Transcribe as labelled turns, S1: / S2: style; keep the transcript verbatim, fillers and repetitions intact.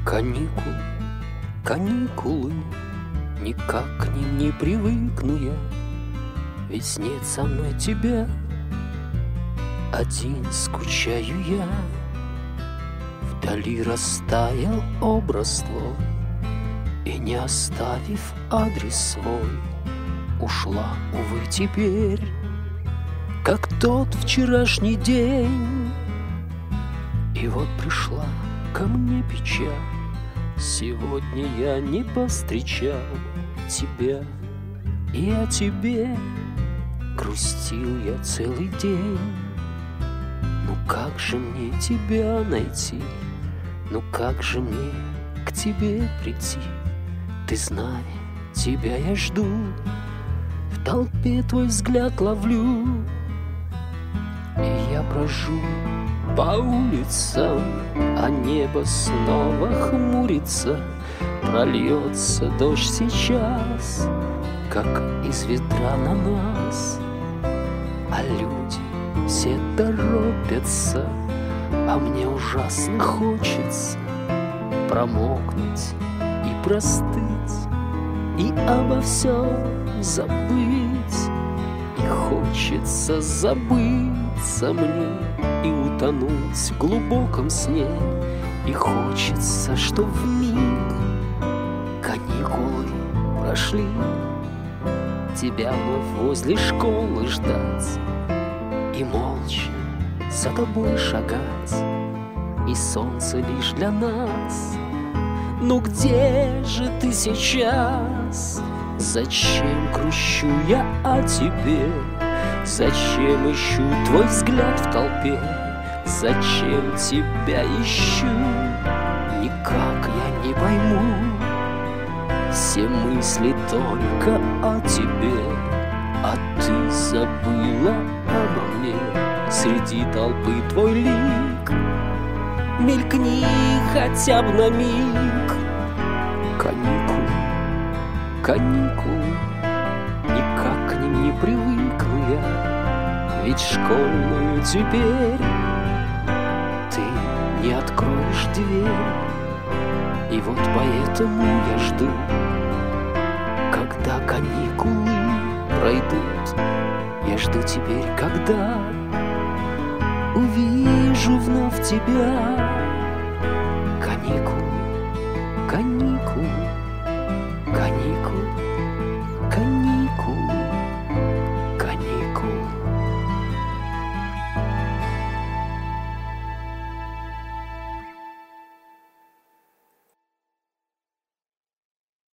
S1: Каникулы, каникулы, никак к ним не привыкну я, ведь нет со мной тебя, один скучаю я. Вдали растаял образ твой, и не оставив адрес свой, ушла, увы, теперь, как тот вчерашний день. И вот пришла ко мне печаль, сегодня я не повстречал тебя, и о тебе грустил я целый день. Ну как же мне тебя найти, ну как же мне к тебе прийти? Ты знай, тебя я жду, в толпе твой взгляд ловлю, и я брожу по улицам, а небо снова хмурится. Прольется дождь сейчас, как из ведра на нас, а люди все торопятся, а мне ужасно хочется промокнуть и простыть, и обо всем забыть. И хочется забыться мне и утонуть в глубоком сне. И хочется, чтоб вмиг каникулы прошли, тебя вновь возле школы ждать и молча за тобой шагать, и солнце лишь для нас. Ну где же ты сейчас? Зачем грущу я о тебе? Зачем ищу твой взгляд в толпе? Зачем тебя ищу? Никак я не пойму. Все мысли только о тебе, а ты забыла обо мне. Среди толпы твой лик мелькни хотя бы на миг. Каникулы, каникулы, никак к ним не привыкну я, ведь школьную теперь ты не откроешь дверь. И вот поэтому я жду, когда каникулы пройдут. Я жду теперь, когда увижу вновь тебя. Каникулы, каникулы, каникулы.